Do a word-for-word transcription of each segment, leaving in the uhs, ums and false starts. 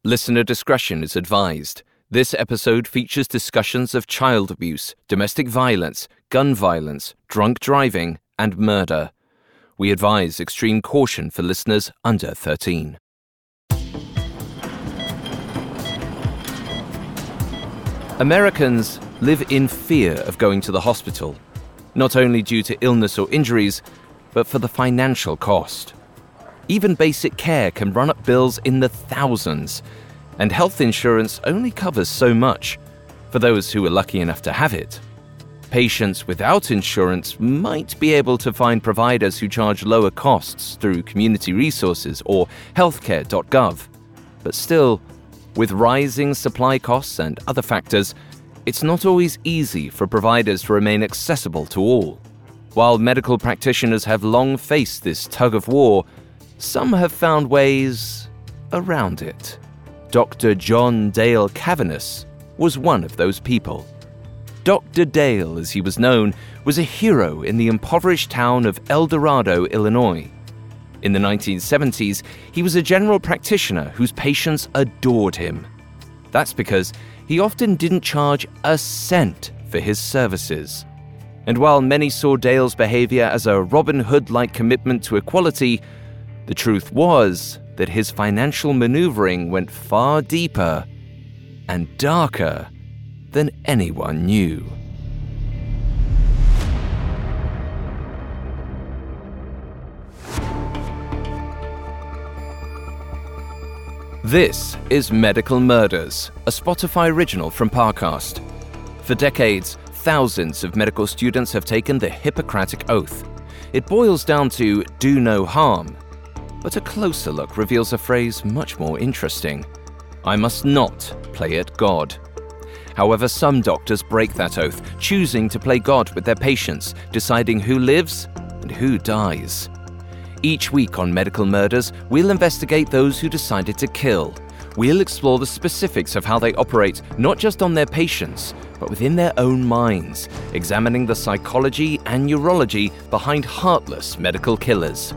Listener discretion is advised. This episode features discussions of child abuse, domestic violence, gun violence, drunk driving, and murder. We advise extreme caution for listeners under thirteen. Americans live in fear of going to the hospital, not only due to illness or injuries, but for the financial cost. Even basic care can run up bills in the thousands, and health insurance only covers so much for those who are lucky enough to have it. Patients without insurance might be able to find providers who charge lower costs through community resources or healthcare dot gov. But still, with rising supply costs and other factors, it's not always easy for providers to remain accessible to all. While medical practitioners have long faced this tug of war, some have found ways around it. Doctor John Dale Cavaness was one of those people. Doctor Dale, as he was known, was a hero in the impoverished town of El Dorado, Illinois. In the nineteen seventies, he was a general practitioner whose patients adored him. That's because he often didn't charge a cent for his services. And while many saw Dale's behavior as a Robin Hood-like commitment to equality, the truth was that his financial maneuvering went far deeper and darker than anyone knew. This is Medical Murders, a Spotify original from Parcast. For decades, thousands of medical students have taken the Hippocratic Oath. It boils down to do no harm. But a closer look reveals a phrase much more interesting. I must not play at God. However, some doctors break that oath, choosing to play God with their patients, deciding who lives and who dies. Each week on Medical Murders, we'll investigate those who decided to kill. We'll explore the specifics of how they operate, not just on their patients, but within their own minds, examining the psychology and neurology behind heartless medical killers.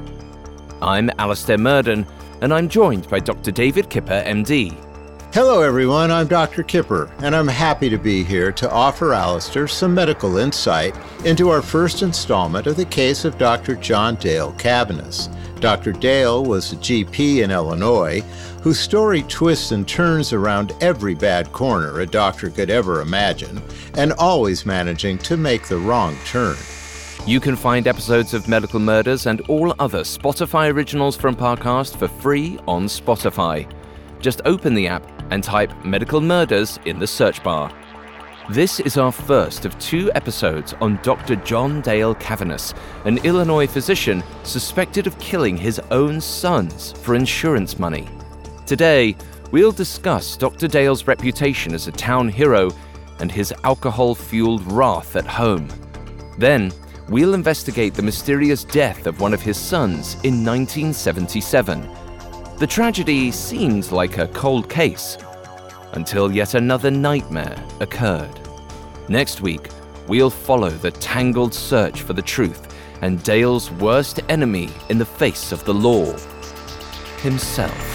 I'm Alistair Murden, and I'm joined by Doctor David Kipper, M D. Hello everyone, I'm Doctor Kipper, and I'm happy to be here to offer Alistair some medical insight into our first installment of the case of Doctor John Dale Cavaness. Doctor Dale was a G P in Illinois whose story twists and turns around every bad corner a doctor could ever imagine, and always managing to make the wrong turn. You can find episodes of Medical Murders and all other Spotify originals from Parcast for free on Spotify. Just open the app and type Medical Murders in the search bar. This is our first of two episodes on Doctor John Dale Cavaness, an Illinois physician suspected of killing his own sons for insurance money. Today, we'll discuss Doctor Dale's reputation as a town hero and his alcohol-fueled wrath at home. Then, we'll investigate the mysterious death of one of his sons in nineteen seventy-seven. The tragedy seemed like a cold case, until yet another nightmare occurred. Next week, we'll follow the tangled search for the truth and Dale's worst enemy in the face of the law, himself.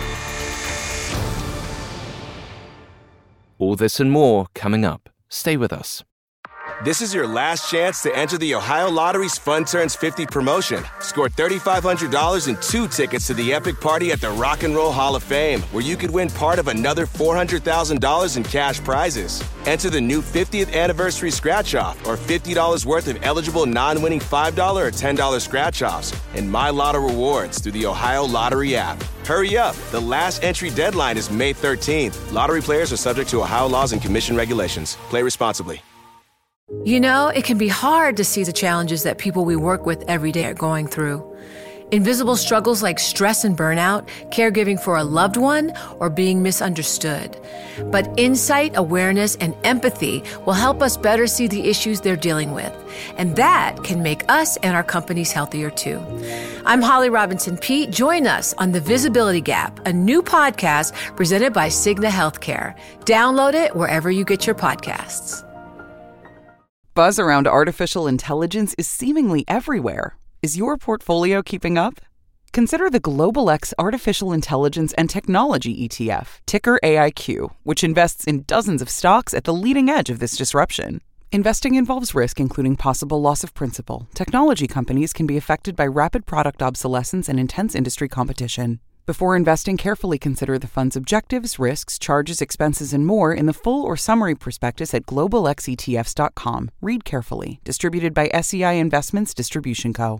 All this and more coming up. Stay with us. This is your last chance to enter the Ohio Lottery's Fun Turns fifty promotion. Score three thousand five hundred dollars and two tickets to the epic party at the Rock and Roll Hall of Fame, where you could win part of another four hundred thousand dollars in cash prizes. Enter the new fiftieth anniversary scratch-off or fifty dollars worth of eligible non-winning five dollars or ten dollars scratch-offs and My Lotto rewards through the Ohio Lottery app. Hurry up. The last entry deadline is May thirteenth. Lottery players are subject to Ohio laws and commission regulations. Play responsibly. You know, it can be hard to see the challenges that people we work with every day are going through. Invisible struggles like stress and burnout, caregiving for a loved one, or being misunderstood. But insight, awareness, and empathy will help us better see the issues they're dealing with. And that can make us and our companies healthier too. I'm Holly Robinson Peete. Join us on The Visibility Gap, a new podcast presented by Cigna Healthcare. Download it wherever you get your podcasts. Buzz around artificial intelligence is seemingly everywhere. Is your portfolio keeping up? Consider the Global X Artificial Intelligence and Technology E T F, ticker A I Q, which invests in dozens of stocks at the leading edge of this disruption. Investing involves risk, including possible loss of principal. Technology companies can be affected by rapid product obsolescence and intense industry competition. Before investing, carefully consider the fund's objectives, risks, charges, expenses, and more in the full or summary prospectus at global x e t f s dot com. Read carefully. Distributed by S E I Investments Distribution Co.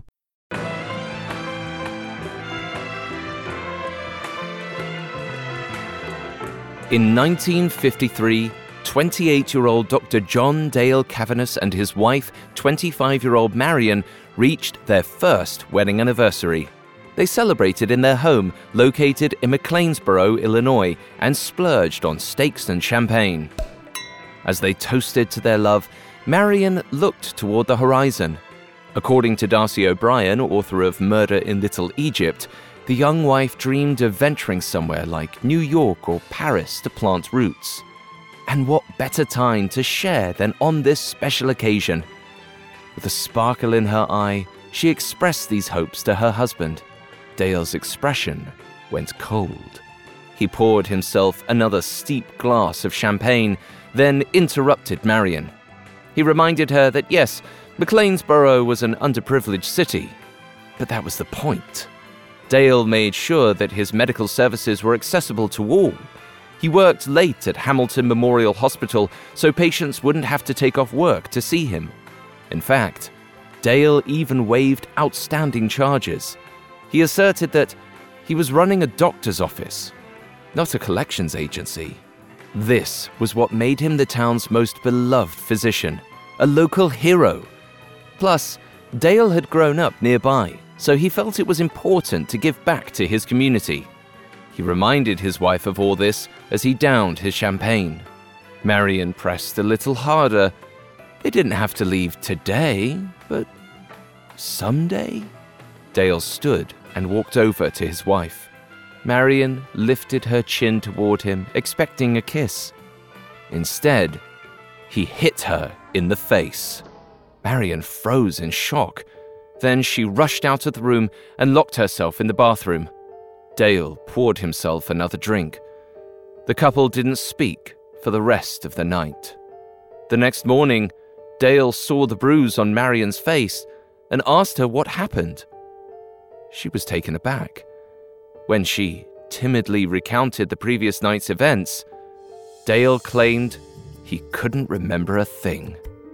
In nineteen fifty-three, twenty-eight-year-old Doctor John Dale Cavaness and his wife, twenty-five-year-old Marion, reached their first wedding anniversary. They celebrated in their home, located in McLeansboro, Illinois, and splurged on steaks and champagne. As they toasted to their love, Marion looked toward the horizon. According to Darcy O'Brien, author of Murder in Little Egypt, the young wife dreamed of venturing somewhere like New York or Paris to plant roots. And what better time to share than on this special occasion? With a sparkle in her eye, she expressed these hopes to her husband. Dale's expression went cold. He poured himself another steep glass of champagne, then interrupted Marion. He reminded her that yes, McLeansboro was an underprivileged city, but that was the point. Dale made sure that his medical services were accessible to all. He worked late at Hamilton Memorial Hospital so patients wouldn't have to take off work to see him. In fact, Dale even waived outstanding charges. He asserted that he was running a doctor's office, not a collections agency. This was what made him the town's most beloved physician, a local hero. Plus, Dale had grown up nearby, so he felt it was important to give back to his community. He reminded his wife of all this as he downed his champagne. Marion pressed a little harder. They didn't have to leave today, but someday? Dale stood and walked over to his wife. Marion lifted her chin toward him, expecting a kiss. Instead, he hit her in the face. Marion froze in shock. Then she rushed out of the room and locked herself in the bathroom. Dale poured himself another drink. The couple didn't speak for the rest of the night. The next morning, Dale saw the bruise on Marion's face and asked her what happened. She was taken aback. When she timidly recounted the previous night's events, Dale claimed he couldn't remember a thing.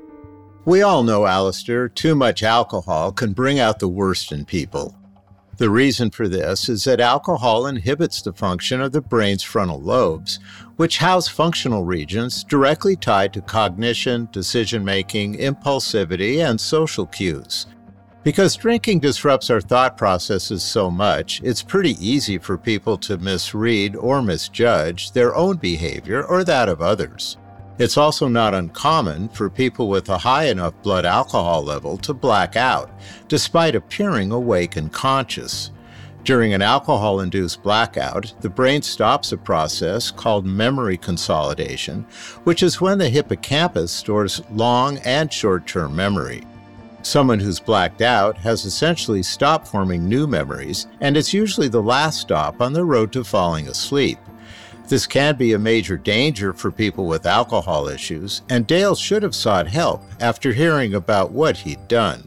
We all know, Alistair, too much alcohol can bring out the worst in people. The reason for this is that alcohol inhibits the function of the brain's frontal lobes, which house functional regions directly tied to cognition, decision-making, impulsivity, and social cues. Because drinking disrupts our thought processes so much, it's pretty easy for people to misread or misjudge their own behavior or that of others. It's also not uncommon for people with a high enough blood alcohol level to black out, despite appearing awake and conscious. During an alcohol-induced blackout, the brain stops a process called memory consolidation, which is when the hippocampus stores long and short-term memory. Someone who's blacked out has essentially stopped forming new memories, and it's usually the last stop on the road to falling asleep. This can be a major danger for people with alcohol issues, and Dale should have sought help after hearing about what he'd done.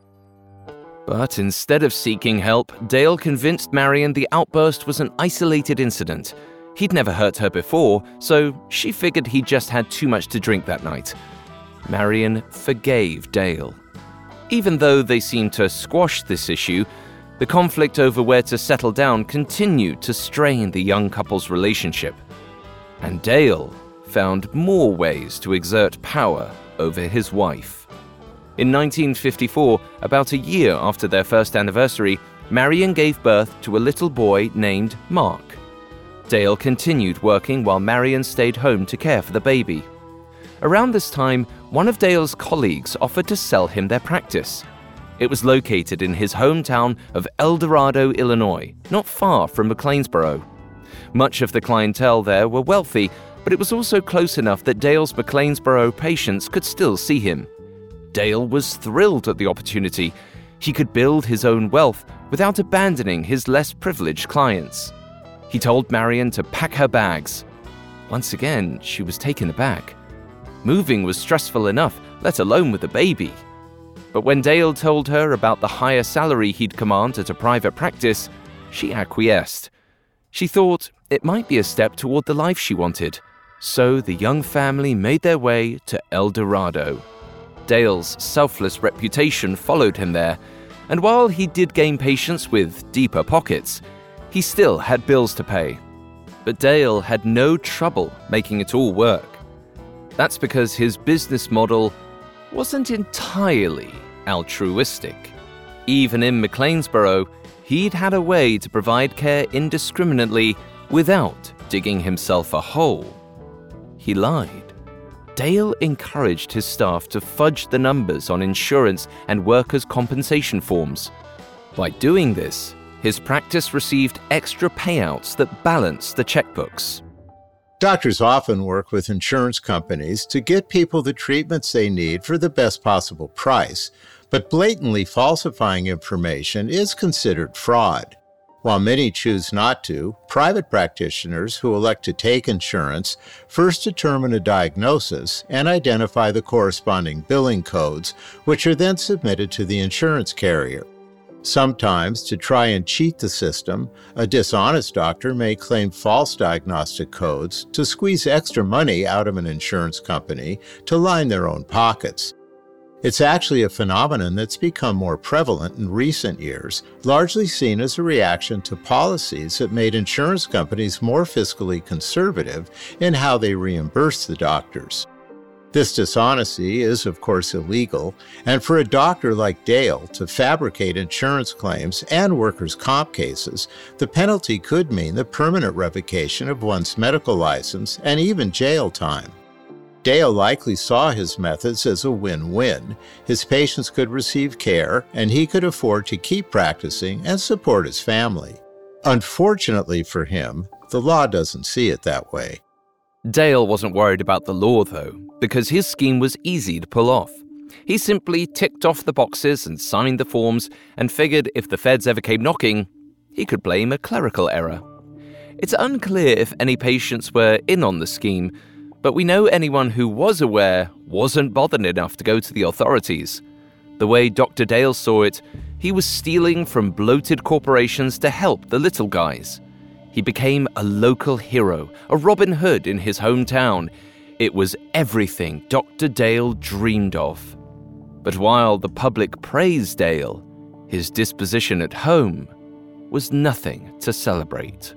But instead of seeking help, Dale convinced Marion the outburst was an isolated incident. He'd never hurt her before, so she figured he just had too much to drink that night. Marion forgave Dale. Even though they seemed to squash this issue, the conflict over where to settle down continued to strain the young couple's relationship. And Dale found more ways to exert power over his wife. In nineteen fifty-four, about a year after their first anniversary, Marion gave birth to a little boy named Mark. Dale continued working while Marion stayed home to care for the baby. Around this time, one of Dale's colleagues offered to sell him their practice. It was located in his hometown of El Dorado, Illinois, not far from McLeansboro. Much of the clientele there were wealthy, but it was also close enough that Dale's McLeansboro patients could still see him. Dale was thrilled at the opportunity. He could build his own wealth without abandoning his less privileged clients. He told Marion to pack her bags. Once again, she was taken aback. Moving was stressful enough, let alone with a baby. But when Dale told her about the higher salary he'd command at a private practice, she acquiesced. She thought it might be a step toward the life she wanted. So the young family made their way to El Dorado. Dale's selfless reputation followed him there, and while he did gain patients with deeper pockets, he still had bills to pay. But Dale had no trouble making it all work. That's because his business model wasn't entirely altruistic. Even in McLeansboro, he'd had a way to provide care indiscriminately without digging himself a hole. He lied. Dale encouraged his staff to fudge the numbers on insurance and workers' compensation forms. By doing this, his practice received extra payouts that balanced the checkbooks. Doctors often work with insurance companies to get people the treatments they need for the best possible price, but blatantly falsifying information is considered fraud. While many choose not to, private practitioners who elect to take insurance first determine a diagnosis and identify the corresponding billing codes, which are then submitted to the insurance carrier. Sometimes, to try and cheat the system, a dishonest doctor may claim false diagnostic codes to squeeze extra money out of an insurance company to line their own pockets. It's actually a phenomenon that's become more prevalent in recent years, largely seen as a reaction to policies that made insurance companies more fiscally conservative in how they reimburse the doctors. This dishonesty is, of course, illegal, and for a doctor like Dale to fabricate insurance claims and workers' comp cases, the penalty could mean the permanent revocation of one's medical license and even jail time. Dale likely saw his methods as a win-win. His patients could receive care, and he could afford to keep practicing and support his family. Unfortunately for him, the law doesn't see it that way. Dale wasn't worried about the law, though, because his scheme was easy to pull off. He simply ticked off the boxes and signed the forms and figured if the feds ever came knocking, he could blame a clerical error. It's unclear if any patients were in on the scheme, but we know anyone who was aware wasn't bothered enough to go to the authorities. The way Doctor Dale saw it, he was stealing from bloated corporations to help the little guys. He became a local hero, a Robin Hood in his hometown. It was everything Doctor Dale dreamed of. But while the public praised Dale, his disposition at home was nothing to celebrate.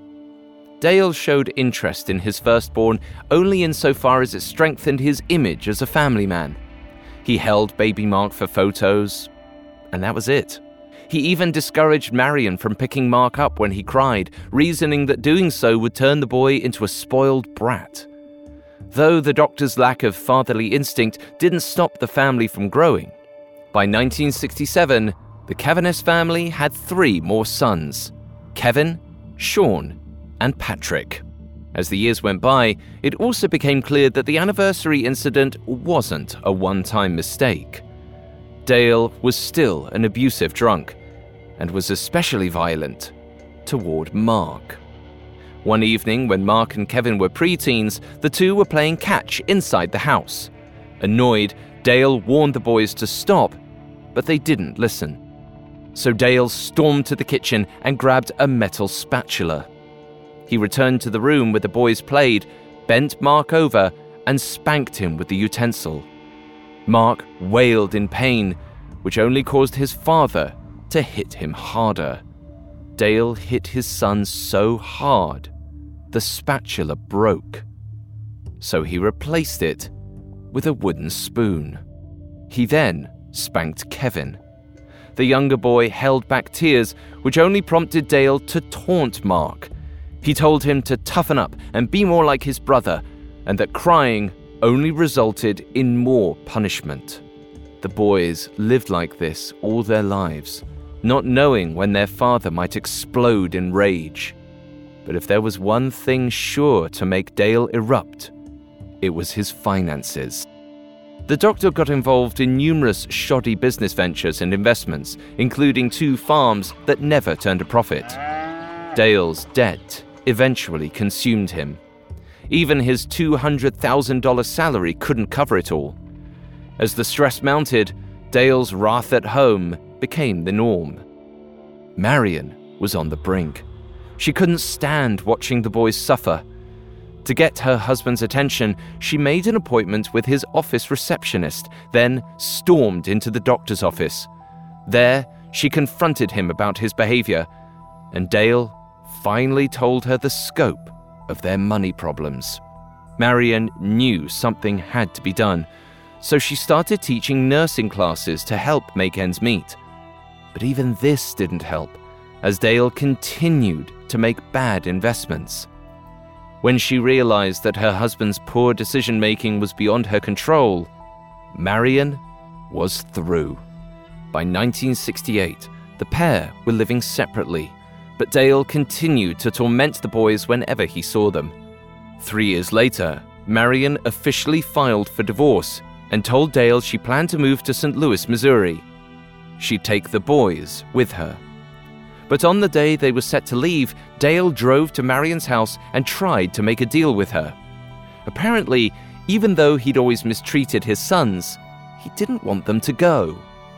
Dale showed interest in his firstborn only insofar as it strengthened his image as a family man. He held baby Mark for photos, and that was it. He even discouraged Marion from picking Mark up when he cried, reasoning that doing so would turn the boy into a spoiled brat. Though the doctor's lack of fatherly instinct didn't stop the family from growing, by nineteen sixty-seven, the Cavaniss family had three more sons: Kevin, Sean, and Patrick. As the years went by, it also became clear that the anniversary incident wasn't a one-time mistake. Dale was still an abusive drunk, and was especially violent toward Mark. One evening, when Mark and Kevin were preteens, the two were playing catch inside the house. Annoyed, Dale warned the boys to stop, but they didn't listen. So Dale stormed to the kitchen and grabbed a metal spatula. He returned to the room where the boys played, bent Mark over, and spanked him with the utensil. Mark wailed in pain, which only caused his father to hit him harder. Dale hit his son so hard, the spatula broke. So he replaced it with a wooden spoon. He then spanked Kevin. The younger boy held back tears, which only prompted Dale to taunt Mark. He told him to toughen up and be more like his brother, and that crying only resulted in more punishment. The boys lived like this all their lives, not knowing when their father might explode in rage. But if there was one thing sure to make Dale erupt, it was his finances. The doctor got involved in numerous shoddy business ventures and investments, including two farms that never turned a profit. Dale's debt eventually consumed him. Even his two hundred thousand dollars salary couldn't cover it all. As the stress mounted, Dale's wrath at home became the norm. Marion was on the brink. She couldn't stand watching the boys suffer. To get her husband's attention, she made an appointment with his office receptionist, then stormed into the doctor's office. There, she confronted him about his behavior, and Dale finally told her the scope of their money problems. Marion knew something had to be done, so she started teaching nursing classes to help make ends meet. But even this didn't help, as Dale continued to make bad investments. When she realized that her husband's poor decision-making was beyond her control, Marion was through. By nineteen sixty-eight, the pair were living separately, but Dale continued to torment the boys whenever he saw them. Three years later, Marion officially filed for divorce and told Dale she planned to move to Saint Louis, Missouri. She'd take the boys with her. But on the day they were set to leave, Dale drove to Marion's house and tried to make a deal with her. Apparently, even though he'd always mistreated his sons, he didn't want them to go.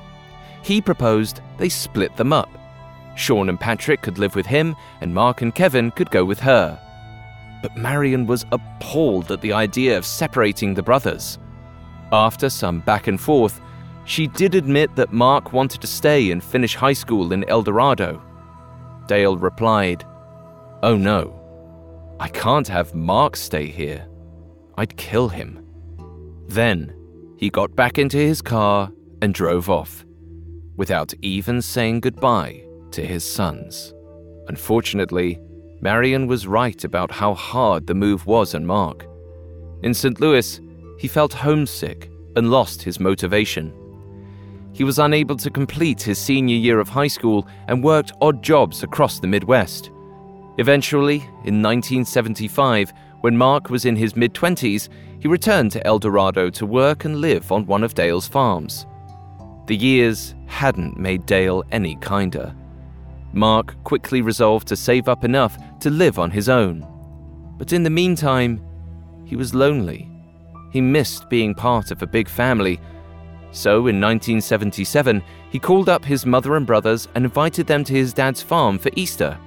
He proposed they split them up. Sean and Patrick could live with him, and Mark and Kevin could go with her. But Marion was appalled at the idea of separating the brothers. After some back and forth, she did admit that Mark wanted to stay and finish high school in El Dorado. Dale replied, "Oh no, I can't have Mark stay here. I'd kill him." Then he got back into his car and drove off, without even saying goodbye to his sons. Unfortunately, Marion was right about how hard the move was on Mark. In Saint Louis, he felt homesick and lost his motivation. He was unable to complete his senior year of high school and worked odd jobs across the Midwest. Eventually, in nineteen seventy-five, when Mark was in his mid-twenties, he returned to El Dorado to work and live on one of Dale's farms. The years hadn't made Dale any kinder. Mark quickly resolved to save up enough to live on his own. But in the meantime, he was lonely. He missed being part of a big family. So in nineteen seventy-seven, he called up his mother and brothers and invited them to his dad's farm for Easter.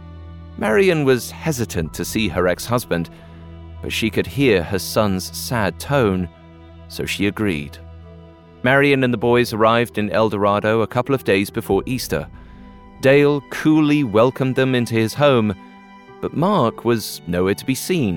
Marion was hesitant to see her ex-husband, but she could hear her son's sad tone, so she agreed. Marion and the boys arrived in El Dorado a couple of days before Easter. Dale coolly welcomed them into his home, but Mark was nowhere to be seen.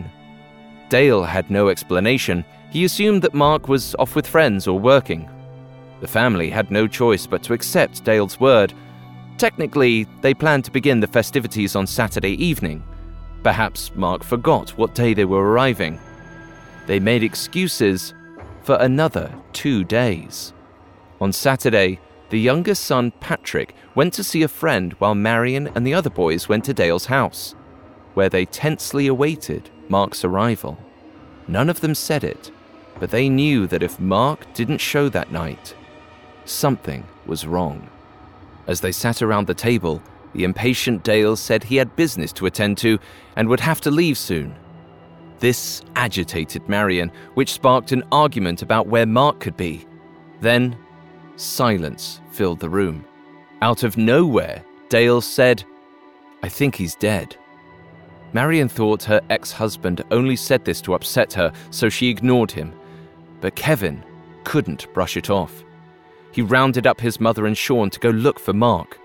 Dale had no explanation. He assumed that Mark was off with friends or working. The family had no choice but to accept Dale's word. Technically, they planned to begin the festivities on Saturday evening. Perhaps Mark forgot what day they were arriving. They made excuses for another two days. On Saturday, the youngest son, Patrick, went to see a friend while Marion and the other boys went to Dale's house, where they tensely awaited Mark's arrival. None of them said it, but they knew that if Mark didn't show that night, something was wrong. As they sat around the table, the impatient Dale said he had business to attend to and would have to leave soon. This agitated Marion, which sparked an argument about where Mark could be. Then, silence filled the room. Out of nowhere, Dale said, "I think he's dead." Marion thought her ex-husband only said this to upset her, so she ignored him. But Kevin couldn't brush it off. He rounded up his mother and Sean to go look for Mark.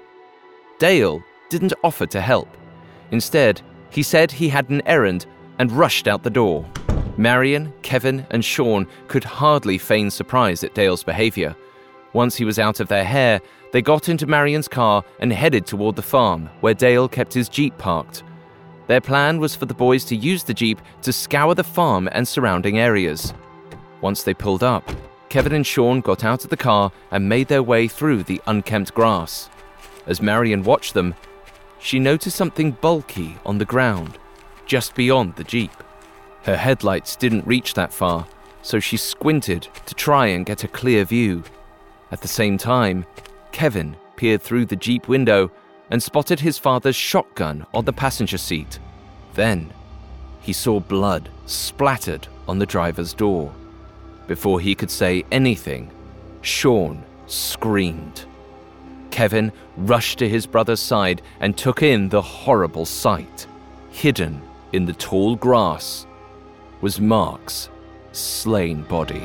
Dale didn't offer to help. Instead, he said he had an errand and rushed out the door. Marion, Kevin, and Sean could hardly feign surprise at Dale's behavior. Once he was out of their hair, they got into Marion's car and headed toward the farm, where Dale kept his Jeep parked. Their plan was for the boys to use the Jeep to scour the farm and surrounding areas. Once they pulled up, Kevin and Sean got out of the car and made their way through the unkempt grass. As Marion watched them, she noticed something bulky on the ground, just beyond the Jeep. Her headlights didn't reach that far, so she squinted to try and get a clear view. At the same time, Kevin peered through the Jeep window and spotted his father's shotgun on the passenger seat. Then, he saw blood splattered on the driver's door. Before he could say anything, Sean screamed. Kevin rushed to his brother's side and took in the horrible sight. Hidden in the tall grass was Mark's slain body.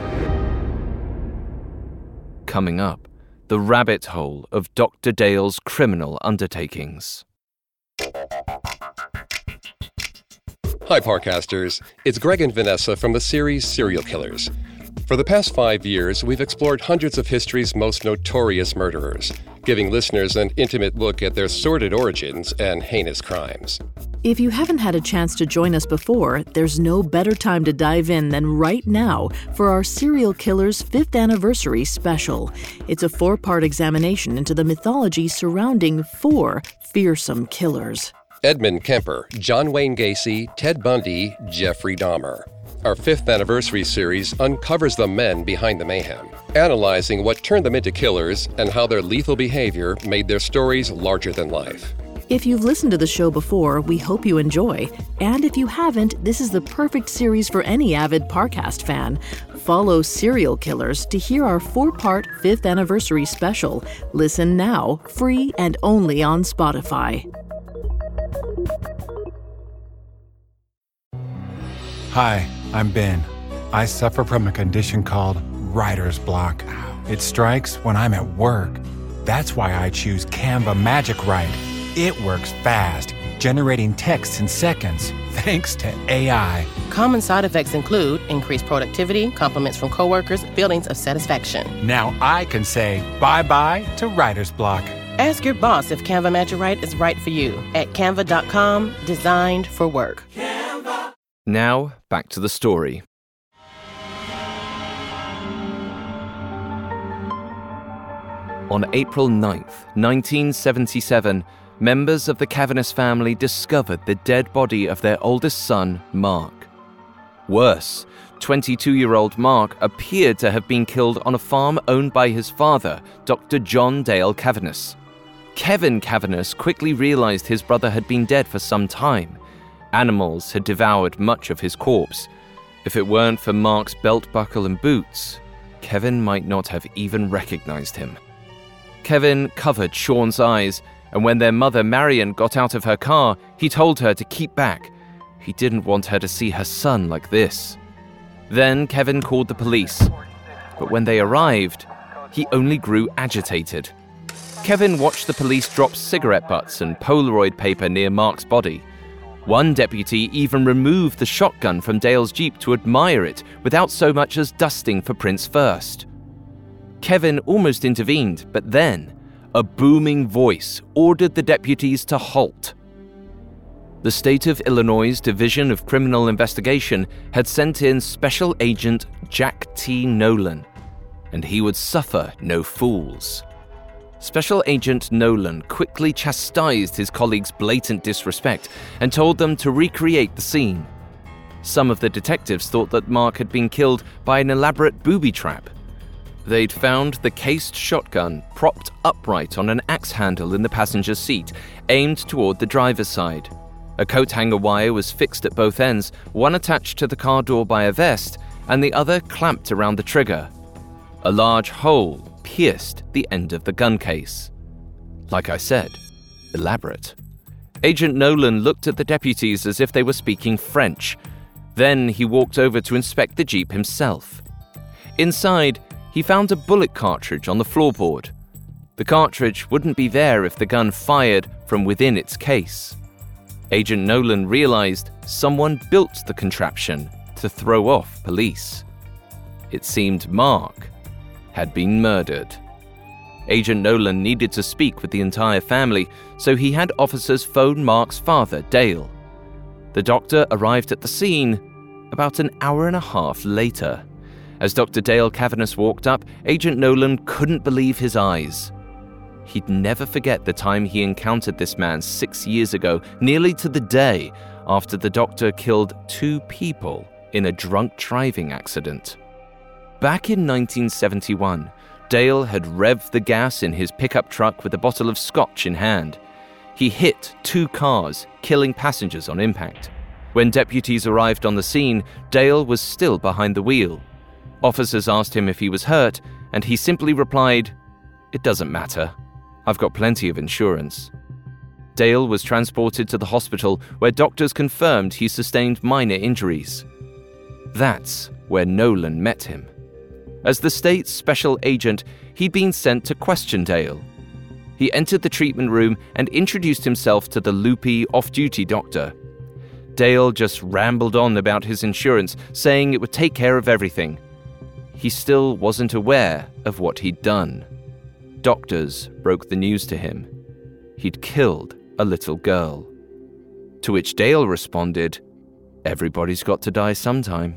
Coming up, the rabbit hole of Doctor Dale's criminal undertakings. Hi, Parcasters. It's Greg and Vanessa from the series Serial Killers. For the past five years, we've explored hundreds of history's most notorious murderers, giving listeners an intimate look at their sordid origins and heinous crimes. If you haven't had a chance to join us before, there's no better time to dive in than right now for our Serial Killers fifth Anniversary Special. It's a four-part examination into the mythology surrounding four fearsome killers. Edmund Kemper, John Wayne Gacy, Ted Bundy, Jeffrey Dahmer. Our fifth anniversary series uncovers the men behind the mayhem, analyzing what turned them into killers and how their lethal behavior made their stories larger than life. If you've listened to the show before, we hope you enjoy. And if you haven't, this is the perfect series for any avid Parcast fan. Follow Serial Killers to hear our four-part fifth Anniversary Special. Listen now, free and only on Spotify. Hi, I'm Ben. I suffer from a condition called writer's block. It strikes when I'm at work. That's why I choose Canva Magic Write. It works fast, generating text in seconds, thanks to A I. Common side effects include increased productivity, compliments from coworkers, feelings of satisfaction. Now I can say bye-bye to writer's block. Ask your boss if Canva Magic Write is right for you at canva dot com, designed for work. Canva. Now, back to the story. On April ninth, nineteen seventy-seven, members of the Cavanis family discovered the dead body of their oldest son, Mark. Worse, twenty-two-year-old Mark appeared to have been killed on a farm owned by his father, Doctor John Dale Cavanis. Kevin Cavanis quickly realized his brother had been dead for some time. Animals had devoured much of his corpse. If it weren't for Mark's belt buckle and boots, Kevin might not have even recognized him. Kevin covered Sean's eyes, and when their mother Marion got out of her car, he told her to keep back. He didn't want her to see her son like this. Then Kevin called the police, but when they arrived, he only grew agitated. Kevin watched the police drop cigarette butts and Polaroid paper near Mark's body. One deputy even removed the shotgun from Dale's Jeep to admire it without so much as dusting for prints first. Kevin almost intervened, but then a booming voice ordered the deputies to halt. The State of Illinois' Division of Criminal Investigation had sent in Special Agent Jack T. Nolan, and he would suffer no fools. Special Agent Nolan quickly chastised his colleagues' blatant disrespect and told them to recreate the scene. Some of the detectives thought that Mark had been killed by an elaborate booby trap. They'd found the cased shotgun propped upright on an axe handle in the passenger seat, aimed toward the driver's side. A coat hanger wire was fixed at both ends, one attached to the car door by a vest, and the other clamped around the trigger. A large hole pierced the end of the gun case. Like I said, elaborate. Agent Nolan looked at the deputies as if they were speaking French. Then he walked over to inspect the Jeep himself. Inside, he found a bullet cartridge on the floorboard. The cartridge wouldn't be there if the gun fired from within its case. Agent Nolan realized someone built the contraption to throw off police. It seemed Mark had been murdered. Agent Nolan needed to speak with the entire family, so he had officers phone Mark's father, Dale. The doctor arrived at the scene about an hour and a half later. As Doctor Dale Cavanis walked up, Agent Nolan couldn't believe his eyes. He'd never forget the time he encountered this man six years ago, nearly to the day after the doctor killed two people in a drunk driving accident. Back in nineteen seventy-one, Dale had revved the gas in his pickup truck with a bottle of scotch in hand. He hit two cars, killing passengers on impact. When deputies arrived on the scene, Dale was still behind the wheel. Officers asked him if he was hurt, and he simply replied, "It doesn't matter. I've got plenty of insurance." Dale was transported to the hospital where doctors confirmed he sustained minor injuries. That's where Nolan met him. As the state's special agent, he'd been sent to question Dale. He entered the treatment room and introduced himself to the loopy, off-duty doctor. Dale just rambled on about his insurance, saying it would take care of everything. He still wasn't aware of what he'd done. Doctors broke the news to him. He'd killed a little girl. To which Dale responded, "Everybody's got to die sometime."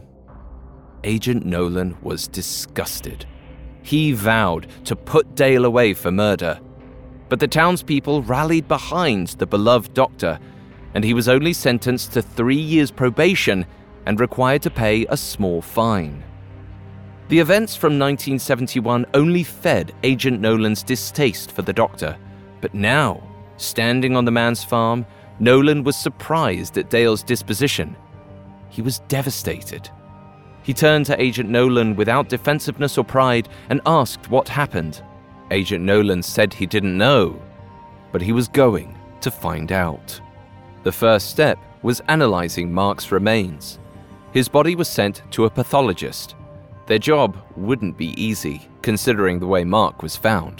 Agent Nolan was disgusted. He vowed to put Dale away for murder. But the townspeople rallied behind the beloved doctor, and he was only sentenced to three years probation and required to pay a small fine. The events from nineteen seventy-one only fed Agent Nolan's distaste for the doctor. But now, standing on the man's farm, Nolan was surprised at Dale's disposition. He was devastated. He turned to Agent Nolan without defensiveness or pride and asked what happened. Agent Nolan said he didn't know, but he was going to find out. The first step was analyzing Mark's remains. His body was sent to a pathologist. Their job wouldn't be easy, considering the way Mark was found.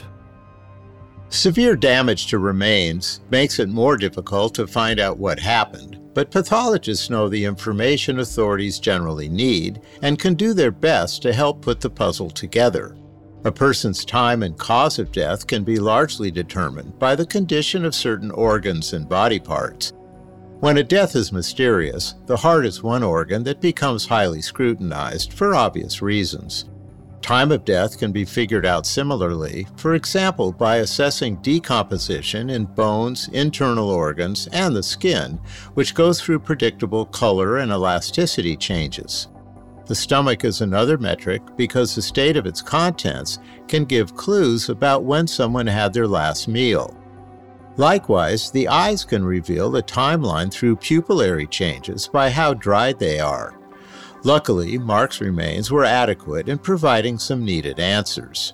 Severe damage to remains makes it more difficult to find out what happened, but pathologists know the information authorities generally need and can do their best to help put the puzzle together. A person's time and cause of death can be largely determined by the condition of certain organs and body parts. When a death is mysterious, the heart is one organ that becomes highly scrutinized for obvious reasons. Time of death can be figured out similarly, for example, by assessing decomposition in bones, internal organs, and the skin, which goes through predictable color and elasticity changes. The stomach is another metric because the state of its contents can give clues about when someone had their last meal. Likewise, the eyes can reveal a timeline through pupillary changes by how dried they are. Luckily, Mark's remains were adequate in providing some needed answers.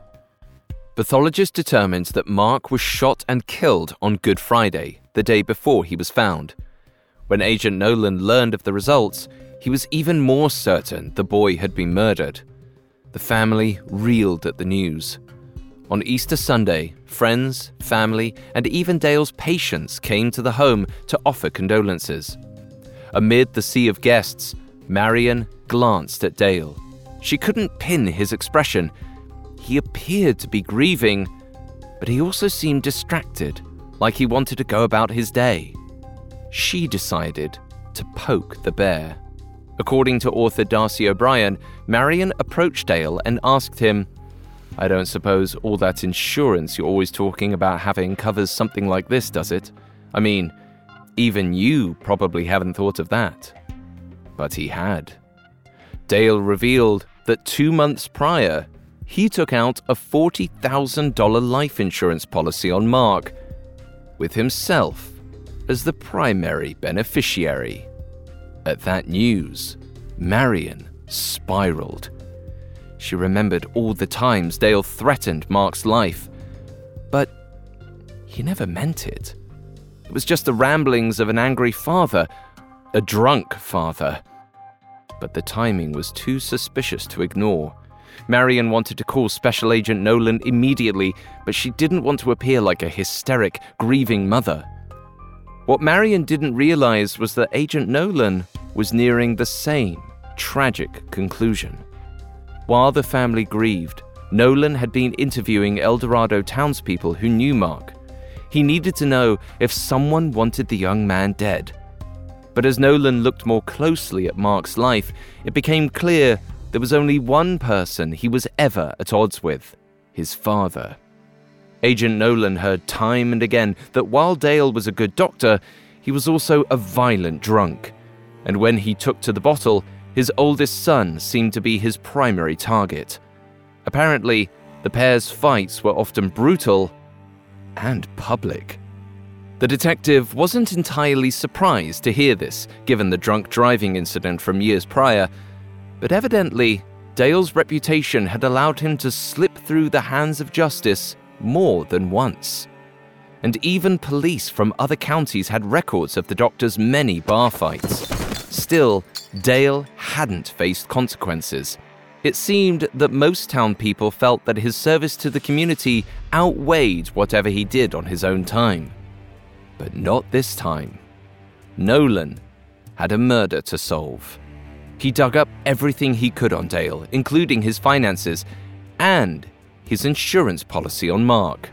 Pathologists determined that Mark was shot and killed on Good Friday, the day before he was found. When Agent Nolan learned of the results, he was even more certain the boy had been murdered. The family reeled at the news. On Easter Sunday, friends, family, and even Dale's patients came to the home to offer condolences. Amid the sea of guests, Marion glanced at Dale. She couldn't pin his expression. He appeared to be grieving, but he also seemed distracted, like he wanted to go about his day. She decided to poke the bear. According to author Darcy O'Brien, Marion approached Dale and asked him, "I don't suppose all that insurance you're always talking about having covers something like this, does it? I mean, even you probably haven't thought of that." But he had. Dale revealed that two months prior, he took out a forty thousand dollars life insurance policy on Mark, with himself as the primary beneficiary. At that news, Marion spiraled. She remembered all the times Dale threatened Mark's life, but he never meant it. It was just the ramblings of an angry father, a drunk father. But the timing was too suspicious to ignore. Marion wanted to call Special Agent Nolan immediately, but she didn't want to appear like a hysteric, grieving mother. What Marion didn't realize was that Agent Nolan was nearing the same tragic conclusion. While the family grieved, Nolan had been interviewing El Dorado townspeople who knew Mark. He needed to know if someone wanted the young man dead. But as Nolan looked more closely at Mark's life, it became clear there was only one person he was ever at odds with: his father. Agent Nolan heard time and again that while Dale was a good doctor, he was also a violent drunk. And when he took to the bottle, His oldest son seemed to be his primary target. Apparently, the pair's fights were often brutal and public. The detective wasn't entirely surprised to hear this, given the drunk driving incident from years prior, but evidently, Dale's reputation had allowed him to slip through the hands of justice more than once. And even police from other counties had records of the doctor's many bar fights. Still, Dale hadn't faced consequences. It seemed that most town people felt that his service to the community outweighed whatever he did on his own time. But not this time. Nolan had a murder to solve. He dug up everything he could on Dale, including his finances and his insurance policy on Mark.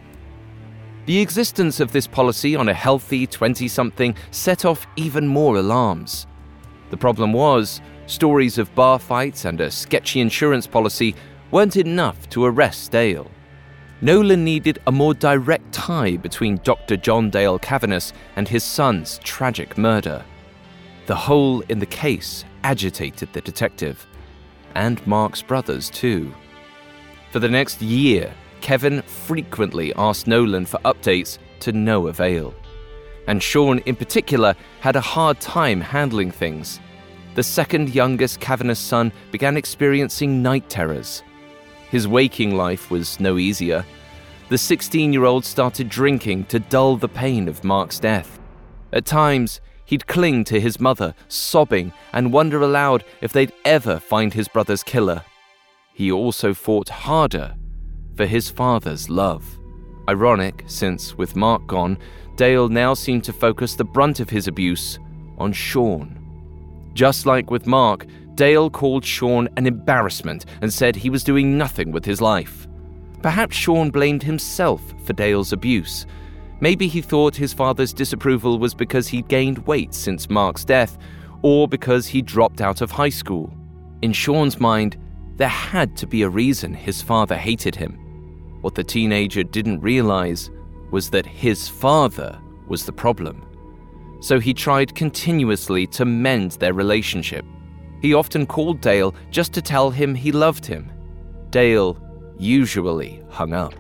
The existence of this policy on a healthy twenty-something set off even more alarms. The problem was, stories of bar fights and a sketchy insurance policy weren't enough to arrest Dale. Nolan needed a more direct tie between Doctor John Dale Cavanis and his son's tragic murder. The hole in the case agitated the detective, and Mark's brothers too. For the next year, Kevin frequently asked Nolan for updates to no avail. And Sean in particular had a hard time handling things. The second youngest Cavanis son began experiencing night terrors. His waking life was no easier. The sixteen-year-old started drinking to dull the pain of Mark's death. At times, he'd cling to his mother, sobbing, and wonder aloud if they'd ever find his brother's killer. He also fought harder for his father's love. Ironic, since with Mark gone, Dale now seemed to focus the brunt of his abuse on Sean. Just like with Mark, Dale called Sean an embarrassment and said he was doing nothing with his life. Perhaps Sean blamed himself for Dale's abuse. Maybe he thought his father's disapproval was because he'd gained weight since Mark's death, or because he dropped out of high school. In Sean's mind, there had to be a reason his father hated him. What the teenager didn't realize was that his father was the problem. So he tried continuously to mend their relationship. He often called Dale just to tell him he loved him. Dale usually hung up.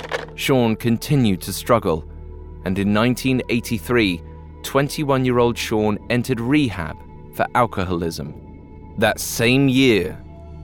Sean continued to struggle, and in nineteen eighty-three, twenty-one-year-old Sean entered rehab for alcoholism. That same year,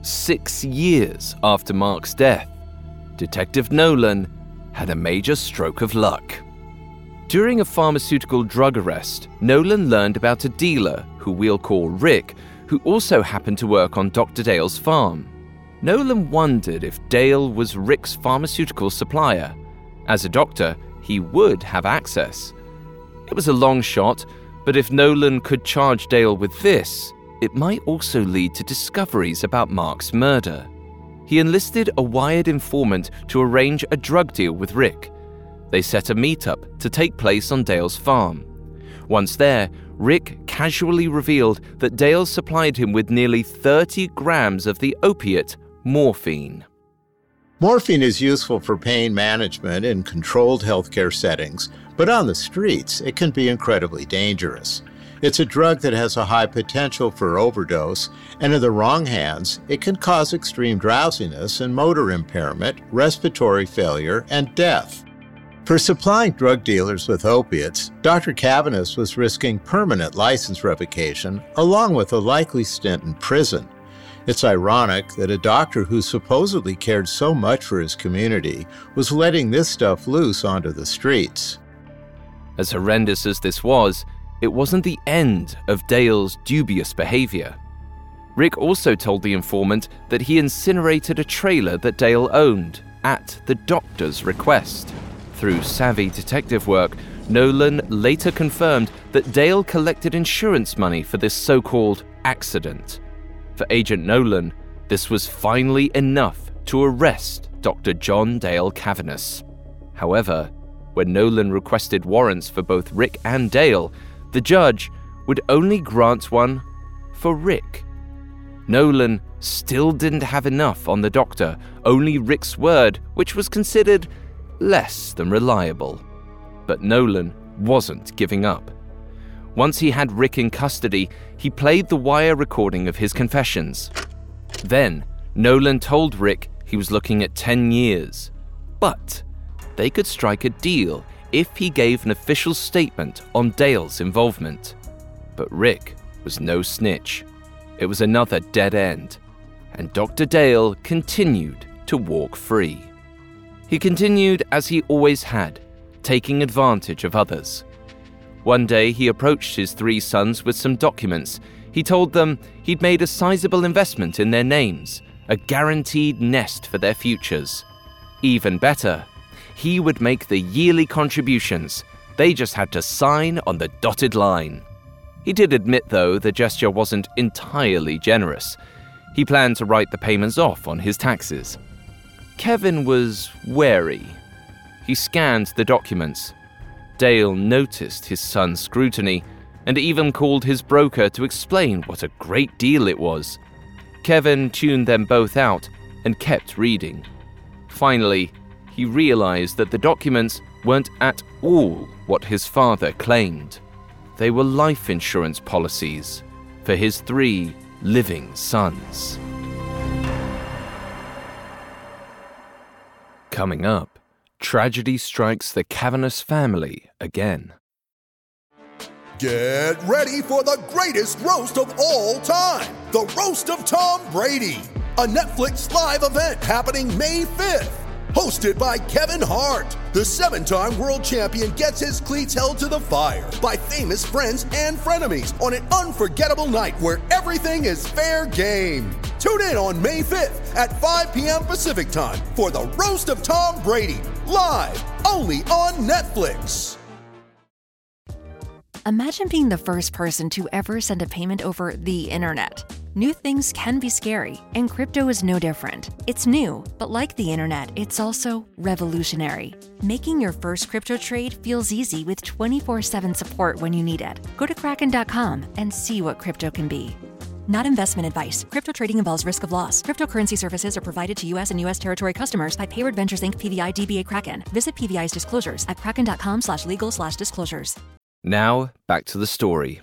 six years after Mark's death, Detective Nolan had a major stroke of luck. During a pharmaceutical drug arrest, Nolan learned about a dealer, who we'll call Rick, who also happened to work on Doctor Dale's farm. Nolan wondered if Dale was Rick's pharmaceutical supplier. As a doctor, he would have access. It was a long shot, but if Nolan could charge Dale with this, it might also lead to discoveries about Mark's murder. He enlisted a wired informant to arrange a drug deal with Rick. They set a meetup to take place on Dale's farm. Once there, Rick casually revealed that Dale supplied him with nearly thirty grams of the opiate morphine. Morphine is useful for pain management in controlled healthcare settings, but on the streets, it can be incredibly dangerous. It's a drug that has a high potential for overdose, and in the wrong hands, it can cause extreme drowsiness and motor impairment, respiratory failure, and death. For supplying drug dealers with opiates, Doctor Cavanis was risking permanent license revocation, along with a likely stint in prison. It's ironic that a doctor who supposedly cared so much for his community was letting this stuff loose onto the streets. As horrendous as this was, it wasn't the end of Dale's dubious behavior. Rick also told the informant that he incinerated a trailer that Dale owned at the doctor's request. Through savvy detective work, Nolan later confirmed that Dale collected insurance money for this so-called accident. For Agent Nolan, this was finally enough to arrest Doctor John Dale Cavanis. However, when Nolan requested warrants for both Rick and Dale, the judge would only grant one for Rick. Nolan still didn't have enough on the doctor, only Rick's word, which was considered less than reliable. But Nolan wasn't giving up. Once he had Rick in custody, he played the wire recording of his confessions. Then, Nolan told Rick he was looking at ten years. But they could strike a deal if he gave an official statement on Dale's involvement. But Rick was no snitch. It was another dead end, and Doctor Dale continued to walk free. He continued as he always had, taking advantage of others. One day he approached his three sons with some documents. He told them he'd made a sizable investment in their names, a guaranteed nest for their futures. Even better, he would make the yearly contributions. They just had to sign on the dotted line. He did admit, though, the gesture wasn't entirely generous. He planned to write the payments off on his taxes. Kevin was wary. He scanned the documents. Dale noticed his son's scrutiny and even called his broker to explain what a great deal it was. Kevin tuned them both out and kept reading. Finally, he realized that the documents weren't at all what his father claimed. They were life insurance policies for his three living sons. Coming up, tragedy strikes the Cavaniss family again. Get ready for the greatest roast of all time, the Roast of Tom Brady, a Netflix live event happening May fifth. Hosted by Kevin Hart, the seven-time world champion gets his cleats held to the fire by famous friends and frenemies on an unforgettable night where everything is fair game. Tune in on May fifth at five p.m. Pacific time for the Roast of Tom Brady, live only on Netflix. Imagine being the first person to ever send a payment over the internet. New things can be scary, and crypto is no different. It's new, but like the internet, it's also revolutionary. Making your first crypto trade feels easy with twenty-four seven support when you need it. Go to kraken dot com and see what crypto can be. Not investment advice. Crypto trading involves risk of loss. Cryptocurrency services are provided to U S and U S territory customers by Payward Ventures Incorporated. P V I D B A Kraken. Visit P V I's disclosures at kraken dot com slash legal slash disclosures. Now, back to the story.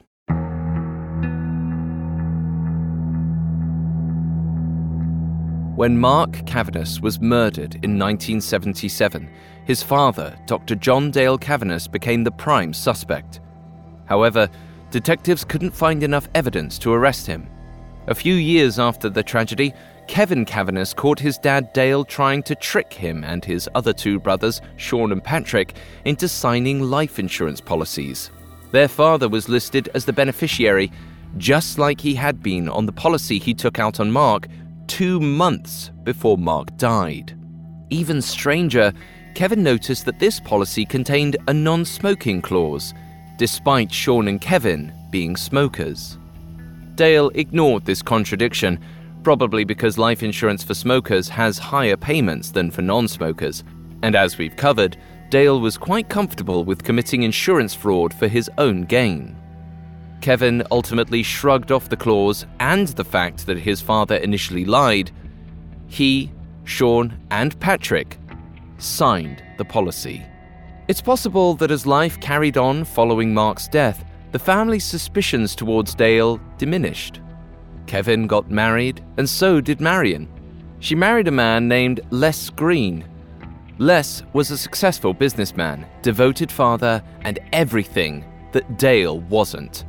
When Mark Cavaniss was murdered in nineteen seventy-seven, his father, Doctor John Dale Cavaniss, became the prime suspect. However, detectives couldn't find enough evidence to arrest him. A few years after the tragedy, Kevin Cavaniss caught his dad Dale trying to trick him and his other two brothers, Sean and Patrick, into signing life insurance policies. Their father was listed as the beneficiary, just like he had been on the policy he took out on Mark two months before Mark died. Even stranger, Kevin noticed that this policy contained a non-smoking clause, despite Sean and Kevin being smokers. Dale ignored this contradiction, probably because life insurance for smokers has higher payments than for non-smokers, and as we've covered, Dale was quite comfortable with committing insurance fraud for his own gain. Kevin ultimately shrugged off the clause and the fact that his father initially lied. He, Sean, and Patrick signed the policy. It's possible that as life carried on following Mark's death, the family's suspicions towards Dale diminished. Kevin got married, and so did Marion. She married a man named Les Green. Les was a successful businessman, devoted father, and everything that Dale wasn't.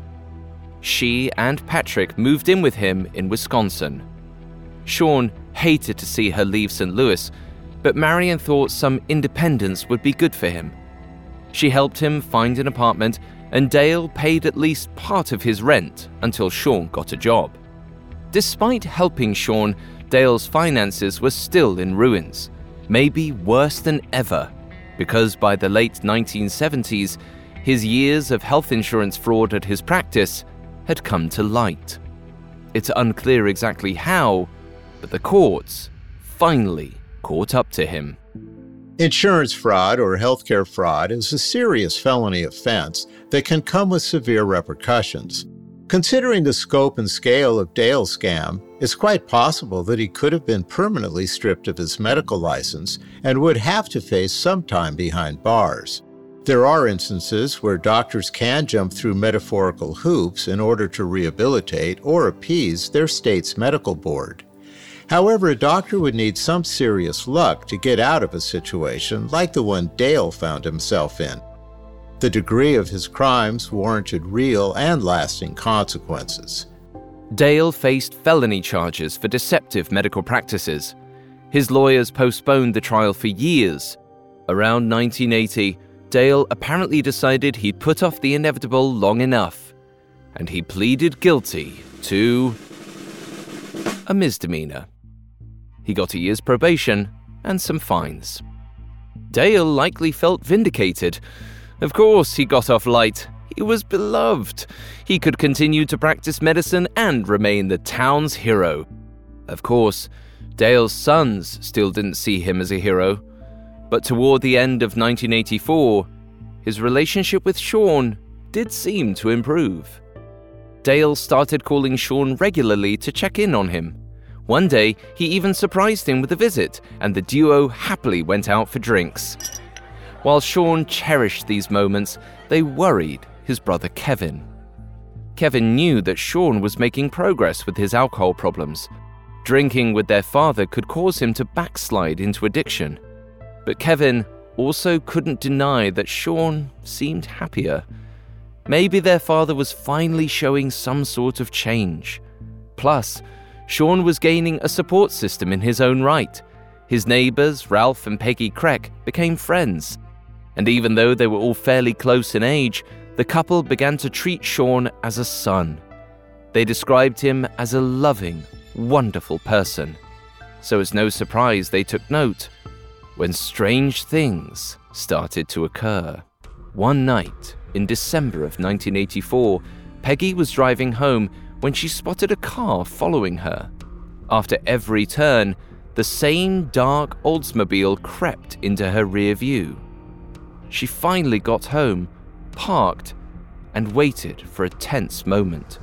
She and Patrick moved in with him in Wisconsin. Sean hated to see her leave Saint Louis, but Marion thought some independence would be good for him. She helped him find an apartment, and Dale paid at least part of his rent until Sean got a job. Despite helping Sean, Dale's finances were still in ruins, maybe worse than ever, because by the late nineteen seventies, his years of health insurance fraud at his practice had come to light. It's unclear exactly how, but the courts finally caught up to him. Insurance fraud or healthcare fraud is a serious felony offense that can come with severe repercussions. Considering the scope and scale of Dale's scam, it's quite possible that he could have been permanently stripped of his medical license and would have to face some time behind bars. There are instances where doctors can jump through metaphorical hoops in order to rehabilitate or appease their state's medical board. However, a doctor would need some serious luck to get out of a situation like the one Dale found himself in. The degree of his crimes warranted real and lasting consequences. Dale faced felony charges for deceptive medical practices. His lawyers postponed the trial for years. Around nineteen eighty, Dale apparently decided he'd put off the inevitable long enough, and he pleaded guilty to a misdemeanor. He got a year's probation and some fines. Dale likely felt vindicated. Of course, he got off light. He was beloved. He could continue to practice medicine and remain the town's hero. Of course, Dale's sons still didn't see him as a hero. But toward the end of nineteen eighty-four, his relationship with Sean did seem to improve. Dale started calling Sean regularly to check in on him. One day, he even surprised him with a visit, and the duo happily went out for drinks. While Sean cherished these moments, they worried his brother Kevin. Kevin knew that Sean was making progress with his alcohol problems. Drinking with their father could cause him to backslide into addiction. But Kevin also couldn't deny that Sean seemed happier. Maybe their father was finally showing some sort of change. Plus, Sean was gaining a support system in his own right. His neighbors, Ralph and Peggy Kreck, became friends. And even though they were all fairly close in age, the couple began to treat Sean as a son. They described him as a loving, wonderful person. So it's no surprise they took note when strange things started to occur. One night in December of nineteen eighty-four, Peggy was driving home when she spotted a car following her. After every turn, the same dark Oldsmobile crept into her rear view. She finally got home, parked, and waited for a tense moment.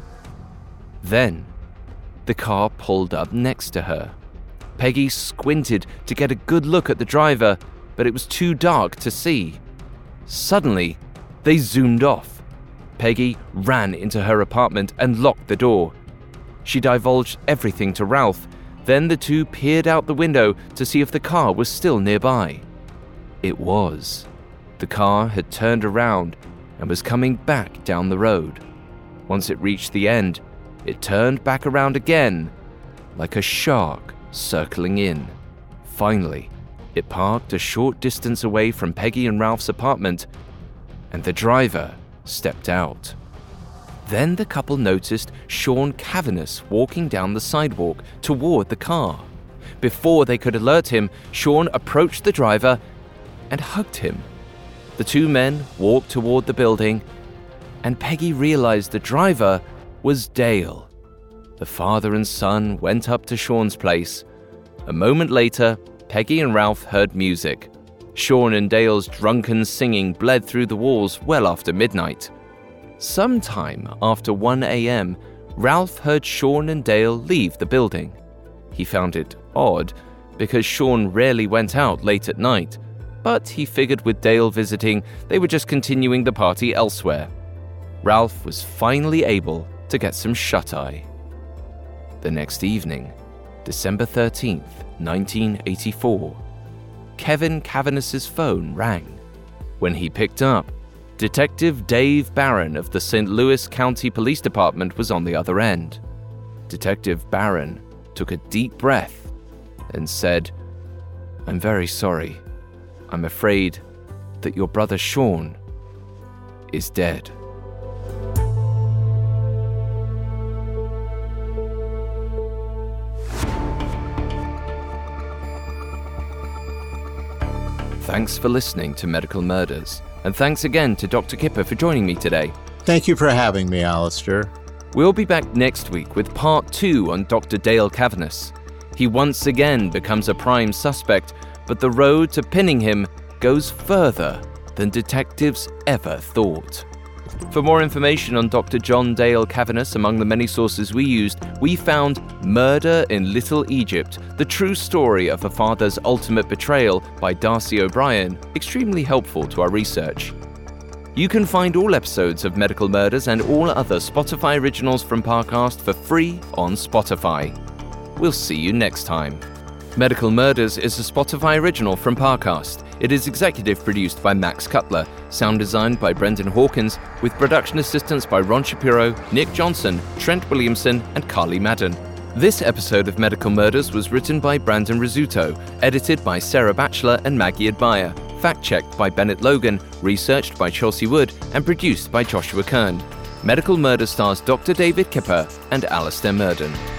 Then, the car pulled up next to her. Peggy squinted to get a good look at the driver, but it was too dark to see. Suddenly, they zoomed off. Peggy ran into her apartment and locked the door. She divulged everything to Ralph. Then the two peered out the window to see if the car was still nearby. It was. The car had turned around and was coming back down the road. Once it reached the end, it turned back around again, like a shark circling in. Finally, it parked a short distance away from Peggy and Ralph's apartment, and the driver stepped out. Then the couple noticed Sean Cavanis walking down the sidewalk toward the car. Before they could alert him, Sean approached the driver and hugged him. The two men walked toward the building, and Peggy realized the driver was Dale. The father and son went up to Sean's place. A moment later, Peggy and Ralph heard music. Sean and Dale's drunken singing bled through the walls well after midnight. Sometime after one a.m., Ralph heard Sean and Dale leave the building. He found it odd because Sean rarely went out late at night, but he figured with Dale visiting, they were just continuing the party elsewhere. Ralph was finally able to get some shut-eye. The next evening, December thirteenth, nineteen eighty-four, Kevin Cavanis's phone rang. When he picked up, Detective Dave Barron of the Saint Louis County Police Department was on the other end. Detective Barron took a deep breath and said, "I'm very sorry. I'm afraid that your brother Sean is dead." Thanks for listening to Medical Murders, and thanks again to Doctor Kipper for joining me today. Thank you for having me, Alistair. We'll be back next week with part two on Doctor Dale Cavanis. He once again becomes a prime suspect, but the road to pinning him goes further than detectives ever thought. For more information on Doctor John Dale Cavanis, among the many sources we used, we found Murder in Little Egypt, the true story of a father's ultimate betrayal by Darcy O'Brien, extremely helpful to our research. You can find all episodes of Medical Murders and all other Spotify originals from Parcast for free on Spotify. We'll see you next time. Medical Murders is a Spotify original from Parcast. It is executive produced by Max Cutler, sound designed by Brendan Hawkins, with production assistance by Ron Shapiro, Nick Johnson, Trent Williamson, and Carly Madden. This episode of Medical Murders was written by Brandon Rizzuto, edited by Sarah Batchelor and Maggie Adbire, fact-checked by Bennett Logan, researched by Chelsea Wood, and produced by Joshua Kern. Medical Murder stars Doctor David Kipper and Alistair Murden.